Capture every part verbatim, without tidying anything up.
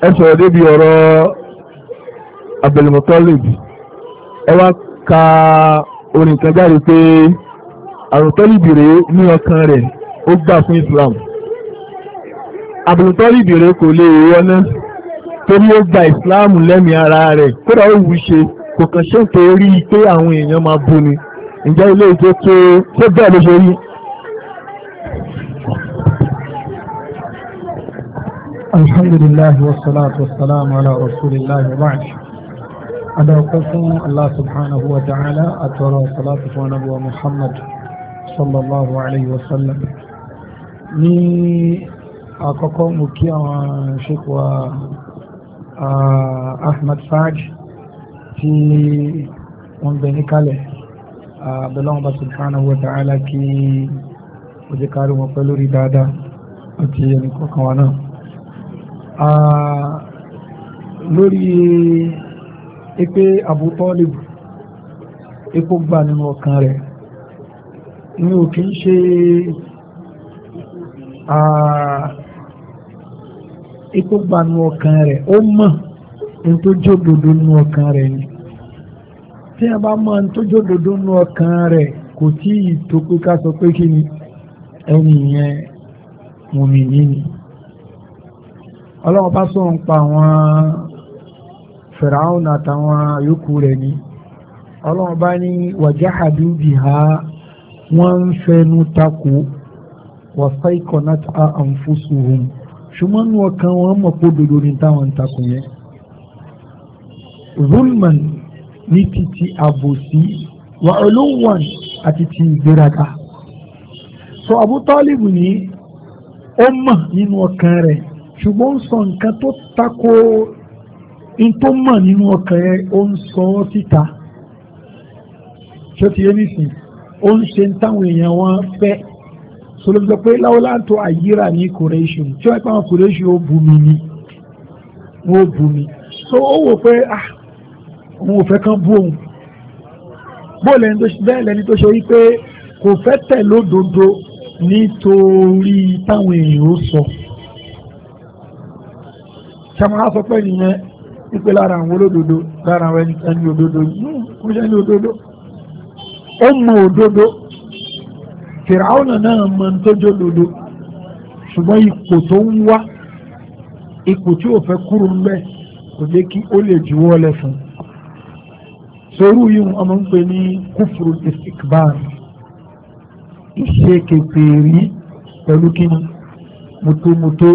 ẹ sọ̀rọ̀ débi ọ̀rọ̀ Abdul Muttalib, ẹ wá ka orin kan jáde pé Abdul Muttalib rèé ní ọkàn rẹ̀ ó gbà fún Islam. Abdul Muttalib rèé kò lè wọná torí ó gba Islam lẹ́mìí ara rẹ̀, kódà ó wù ṣe kò kàn ṣe nítorí pé àwọn èèyàn máa bú ni. Ǹjẹ́ ilé ìjọ tó tó bẹ́ẹ̀ ló ṣe rí? Alhamdulillah wa salatu wa salam ala rasulillah wa ba'd. Adawqakum Allah subhanahu wa ta'ala atara salatu wa nabi wa Muhammad sallallahu alayhi wa sallam. Ní àkọ́kọ́ mú kí àwọn Sheikh wa Ahmad Faj tí wọ́n bẹ ní kalẹ̀ abẹ́lọ́wọ́n bá subhanahu wa ta'ala kí ó jẹ́ kárí wọn pẹ̀lú rí dáadáa àti ẹni kọ̀ọ̀kan wa náà. Lórí ipé Abu Talib ipò gbà nínú ọkàn rẹ̀ ní òkè ń ṣe ipò gbà nínú ọkàn rẹ̀ ó mọ̀ ní tó jódodo nínú ọkàn rẹ̀ ni. Tí a bá mọ̀ ní tó jódodo nínú ọkàn rẹ̀ kò tí ì tó pé ká sọ pé kí ni ẹni yẹn mùmínì ni. Ọlọ́run bá sọ̀rọ̀ ń pa àwọn Fìràún àtàwọn yòókù rẹ̀ ní. Ọlọ́run bá ní wajahadu biha, wọ́n ń fẹnu takò wastaiqanatha anfusuhum, ṣùgbọ́n ní ọkàn wọn mọ̀ pé òdodo ní táwọn ń takò yẹn. Zulman ní títí àbòsí wa uluwan àti ti ìgbéraga. So Abu Talib ní ó mọ̀ nínú ọkàn rẹ̀, ṣùgbọ́n sọ nǹkan tó tako in tó mọ̀ nínú ọkàn ẹ̀ ó ń sọ ọ́ síta. ṣé ti yé nìsín ó ń ṣe táwọn èèyàn wọn fẹ́ sọlọ́gbọ́ pé láwọ́lá tó àyíra ní Kùrẹ́ṣù tí wọ́n pa àwọn Kùrẹ́ṣù ó bu mi ni wọ́n ó bu mi. so ó wò pé ah òun ò fẹ́ kán bú òun bẹ́ẹ̀ lẹni tó ṣe wípé kò fẹ́ tẹ̀ lódodo nítorí táwọn èèyàn ó sọ. Ṣàmà sọ pé nìyẹn wípé lára àwọn olódodo lára àwọn ẹni òdodo yìí kò ṣe ní òdodo. Ó mọ òdodo, Fìràúnà náà mọ tó jẹ́ òdodo, ṣùgbọ́n ipò tó ń wá, ipò tí ò fẹ́ kúrò ń bẹ̀ kò jẹ́ kí ó lè juwọ́ lẹ̀ fún. Sorú yìí ọmọ ń pè ní kúfùrù istikbar, ìṣe kèfèrí pẹ̀lú kíni mọ́tòmọ́tò.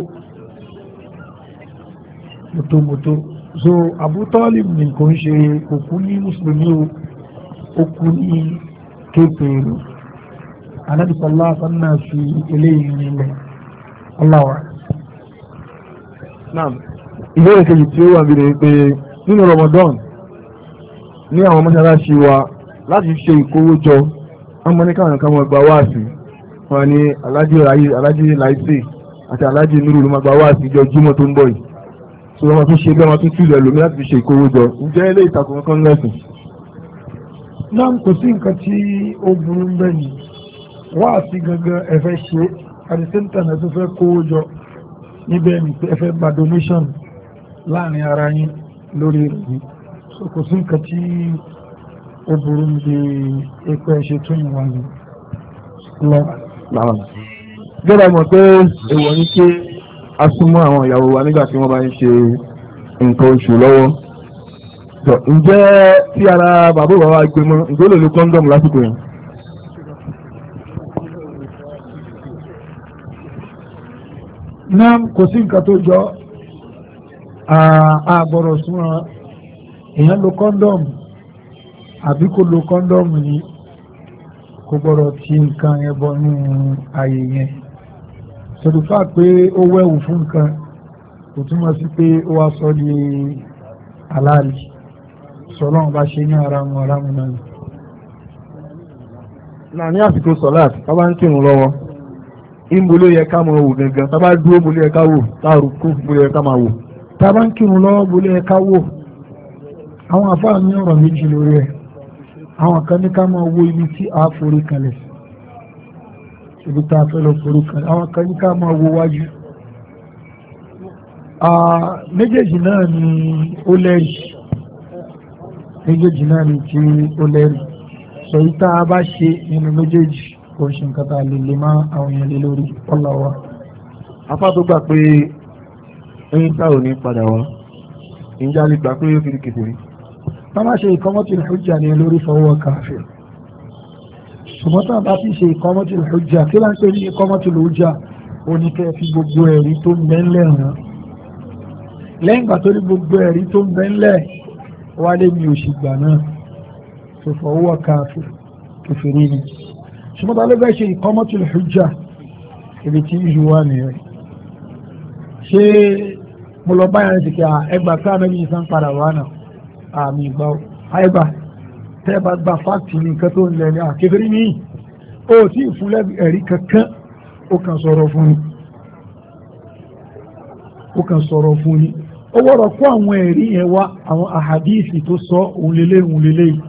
mọ́tòmọ́tò so Abu Talib ní kò ń ṣe òkú ní mùsùlùmí o, òkú ní kéfèèrè. Ànábì sallallahu alaihi wasallam fi eléyìí nílẹ̀. Allahu Naam, ìbéèrè kejì tí ó wà bí rẹ̀ pé nínú Ramadan ní àwọn mọ́ṣáláṣí wa láti ṣe ìkówójọ wọ́n mọ́ ní káwọn kan mọ́ gba wáàsí wọn ní alájí láìsí àti alájí nírú ló máa gba wáàsí ìjọ Jímọ̀ tó ń bọ̀ yìí. So wọ́n tún ṣe bẹ́ẹ̀ wọ́n tún tìlẹ̀ lómi láti fi ṣe ìkówójọ. Ǹjẹ́ ilé ìtàkùn kan lẹ́sìn? náà kò sí nǹkan tí ó burú ń bẹ̀ yìí wá sí gangan ẹ̀fẹ́ ṣe àdìsẹ́ntànà tó fẹ́ kówó jọ níbẹ̀ ní pé ẹ̀fẹ́ gba donation láàrin ara yín lórí rẹ̀. So kò sí nǹkan tí ó burú ń bí ẹ̀pẹ́ ṣe tún ìwà ní lọ. Gẹ́gẹ́ mọ̀ pé èèwọ̀ ní kí a súnmọ́ àwọn ìyàwó wa nígbà tí wọ́n bá ń ṣe nǹkan oṣù lọ́wọ́. Ǹjẹ́ tí ara bàbá bàbá gbé mọ́ ǹjẹ́ ó lè lo kọ́ńdọ̀mù lásìkò yẹn? náà kò sí nǹkan tó jọ àgbọ̀rọ̀ súnmọ́ èèyàn lo kọ́ńdọ̀mù àbí kò lo kọ́ńdọ̀mù ni kò gbọ́dọ̀ tí nǹkan yẹn bọ́ ní ààyè yẹn. sọ̀dùfà pé ó wẹ̀wù fún nǹkan kò túmọ̀ sí pé ó wá sọ di aláàlì sọlọ́run bá ṣe ní ara wọn ara wọn náà. náà ní àsìkò sọ̀láàt tá bá ń kírun lọ́wọ́ ìmú ló yẹ ká máa wò gangan tá bá dúró mo ló yẹ ká wò táàrù kú mo ló yẹ ká máa wò. tá bá ń kírun lọ́wọ́ mo ló yẹ ká wò. àwọn àfáà ní ọ̀rọ̀ méjì lórí ẹ̀. àwọn kan ní ká máa wo ibi tí a forí kalẹ̀ ibi tá a fẹ́ lọ forí kalẹ̀. àwọn kan ní ká máa wo wájú méjèèjì náà ni ó lẹ́rìí méjèèjì náà ni tí ó lẹ́rìí sọ yìí tá a bá ṣe nínú méjèèjì kò ṣe nǹkan tá a lè lè má àwọn èèyàn lé lórí ọlọ́wọ́. afá tó gbà pé ẹyin tá ò ní padà wá ìjà lè gbà pé ó fi kéde rí. tá má ṣe iqamatul hujja ní lórí fọwọ́ káfíìn ṣùgbọ́n tá a bá ti ṣe iqamatul hujja kí láń pè ní iqamatul hujja oníkẹ́ fi gbogbo ẹ̀rí tó ń bẹ́ńlẹ̀ hàn lẹ́yìn ìgbà tó ní gbogbo ẹ̀rí tó ń bẹ́ńlẹ̀ wálé mi ò sì gbà náà tó fọwọ́ káfíìn kẹfìrí ni ṣùgbọ́n tá a lè fẹ́ ṣe iqamatul hujja ibi tí ìlú wà nìyẹn ṣé mo lọ báyà ní sìkẹ́ ẹgbà ká náà yìí sàn padà wà náà àmì ìgbà àìbà tẹ́ bá gba fáàtì ní nǹkan tó ń lẹ̀ ní àkẹ́fẹ́rí ní ó tí ì fún lẹ́bi ẹ̀rí kankan ó kàn sọ̀rọ̀ fún ni ó kàn sọ̀rọ̀ fún ni ó wọ́rọ̀ kó àwọn ẹ̀rí yẹn wá àwọn àhàdíìsì tó sọ òun lélẹ̀ òun lélẹ̀ yìí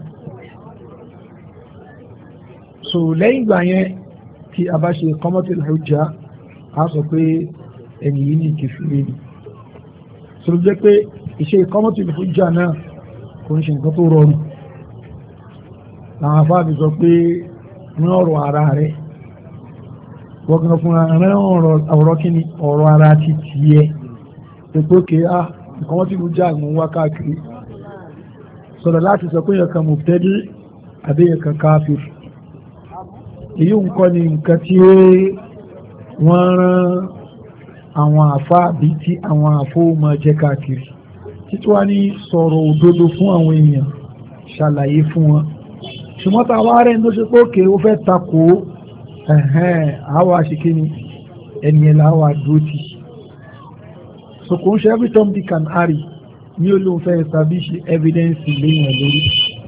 so lẹ́yìn ìgbà yẹn tí a bá ṣe iqamatul hujja a sọ pé ẹni yìí ní kẹfìrí ni so ló jẹ́ pé ìṣe iqamatul hujja náà kò ń ṣe nǹkan tó rọrùn làwọn afáàbí sọ pé ní ọ̀rọ̀ ara rẹ̀ wọ́n kan fún ara ọ̀rọ̀ kíni ọ̀rọ̀ ara ti tiẹ̀ pẹ̀pẹ́ òkè á iqamatul hujja àgbọ̀n wá káàkiri sọ̀rọ̀ láti sọ pé yẹn kan mubtadi àbí yẹn kan káfíìr èyí nǹkan ni nǹkan tí wọ́n rán àwọn àfáàbí tí àwọn àfóòmọ̀ jẹ́ káàkiri títí wá ní sọ̀rọ̀ òdodo fún àwọn èèyàn ṣàlàyé fún wọn ṣùgbọ́n tá a wá rẹ̀ ló ṣe pé òkè ó fẹ́ takò ẹ̀hẹ́n àwa àṣìkí ni ẹni ẹ̀ láwa dúró tì so kò ń ṣe every time they can harry ní olóhùn fẹ́ establish evidence lẹ́yìn ẹ̀ lórí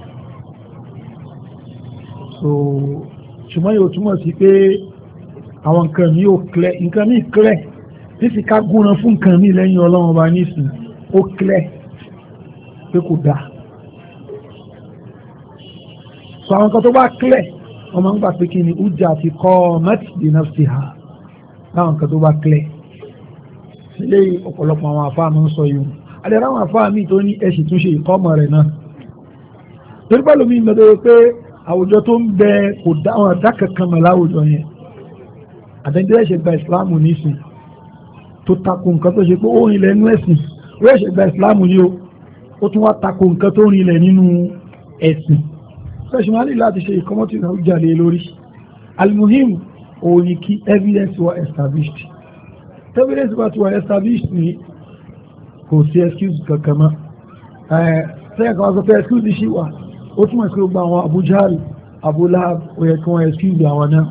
so ṣùgbọ́n yóò túmọ̀ sí pé àwọn nǹkan mi ò clear nǹkan mi clear nífi ká gúnran fún nǹkan mi lẹ́yìn ọlọ́run ọba nísìn ó clear pé kò dáa so àwọn nǹkan tó bá clear wọ́n máa ń gbà pé kí ni ujja àti qamat bi nafsiha láwọn nǹkan tó bá clear sílé ọ̀pọ̀lọpọ̀ àwọn àfáà mi ń sọ yìí àdẹ̀rẹ̀ àwọn àfáà mi tó ní ẹ̀sìn túnṣe ìkọ́mọ̀ rẹ̀ náà torí pẹ̀lú mi lọ́dọ̀ pé àwùjọ tó ń bẹ kò dá àwọn àdá kankan mọ̀ láwùjọ yẹn àtẹ̀jẹ́ ẹ̀ṣẹ̀ gba ìsìláàmù nísìn tó tako nǹkan tó ṣe pé ó rìnlẹ̀ nínú ẹ̀sìn ó ẹ̀ṣẹ̀ gba ìsìláàmù ni ó ó tún wá tako nǹkan tó rìnlẹ̀ nínú ẹ̀sìn sẹ́ṣin wá ní láti ṣe ìkọ́mọ́tì náà jáde lórí almuhim òun ni kí evidence were established evidence were to established ni kò sí excuse kankan mọ́ sẹ́yìn kan wá sọ pé excuse ṣì wà ó túnmọ̀ sí gbogbo àwọn Abu Jahl Abu Lahab ó yẹ kí wọ́n excuse àwọn náà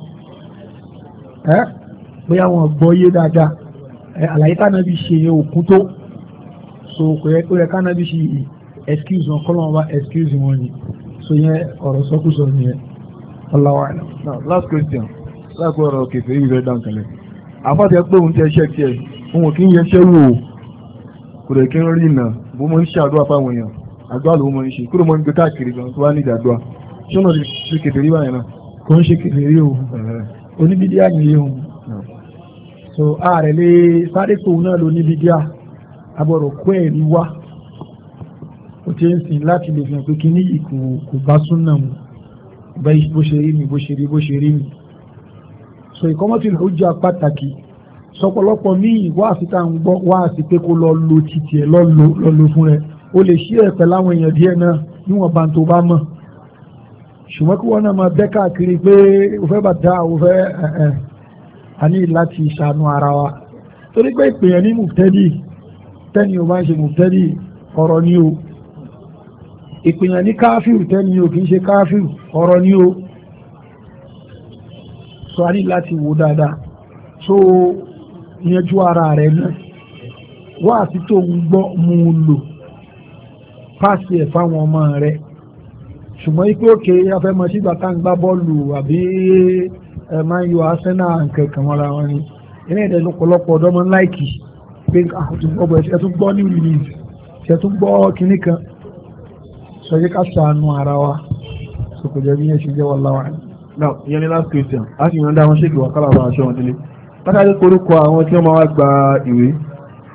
ẹ́ bóyá wọn gbọ́ yé dáadáa ẹ àlàyé tánàbí ṣe yẹ òkun tó so kò yẹ kó yẹ kánàbí ṣe excuse wọn kọ́ lọ́wọ́ bá excuse wọn ni so yẹn ọ̀rọ̀ sọ́kùsọ nìyẹn Allahu a'lam. now last question láàpọ̀ ọ̀rọ̀ kẹfẹ́ yìí rẹ̀ dáhùn kalẹ̀ àfàtẹ́ pé òun tẹ ṣẹ́ tiẹ̀ òun kì í yẹ ṣẹ́ wò ó kò lè kí ń rí ìnà bó mọ̀ ń ṣàdúrà fáwọn èèyàn àdúrà ló mọ̀ ń ṣe kúrò mọ̀ ń gbé káàkiri gan tó wá ní ìdàdúrà ṣé ọ̀nà ti kẹfẹ́ rí báyìí náà. kò ń ṣe kẹfẹ́ rí o oníbídíà nìyí o so ààrẹ lè sáré pòun náà ló níbídíà agbọ̀rọ̀ kó ẹ̀rí wá ó ti ń sìn láti lè fi hàn pé kí ní ìkù kò bá súnà mu bó ṣe rí mi bó ṣe rí bó ṣe rí mi so ìkọ́mọ́tì ló jẹ́ pàtàkì sọpọlọpọ míì wá sí tá à ń gbọ́ wá sí pé kó lọ lo títì ẹ̀ lọ lo fún rẹ̀ o lè ṣí ẹ̀pẹ̀ láwọn èèyàn díẹ̀ náà níwọ̀n bá ń tó bá mọ̀ ṣùgbọ́n kí wọ́n náà máa bẹ́ káàkiri pé o fẹ́ bàtà o fẹ́ ẹ̀ẹ́ a ní láti ṣàánú ara wa torí pé ìpèyàn ní mùtẹ́dì tẹ́ni o máa ń ṣe mùtẹ́dì ọ̀rọ̀ ni o ìpèyàn ní káfíù tẹ́ni o kì í ṣe káfíù ọ̀rọ̀ ni o so a ní láti wò dáadáa so yanjú ara rẹ̀ náà wá àti tó ń gbọ́ mú un lò pàṣẹ ẹ̀ fáwọn ọmọ rẹ̀ ṣùgbọ́n ipé òkè afẹ́mọ̀ sígbà tá ń gbá bọ́ọ̀lù àbí ẹ máa ń yọ Arsenal nǹkan kan mọ́ra wọn ni ilé ìdẹ́ lọ́pọ̀lọpọ̀ ọ̀dọ́ mọ́ láìkì pé ẹ tún gbọ́ ní release ṣe tún gbọ́ kinní kan sọ yẹ ká ṣàánú ara wa so kò jẹ́ bí yẹn ṣe jẹ́ wọ́n láwa. now ìyẹn ni last question a sì yàn dá wọn ṣéèkì wà kálà bá aṣọ wọn délé látàrí korúkọ àwọn tí wọ́n máa wá gba ìwé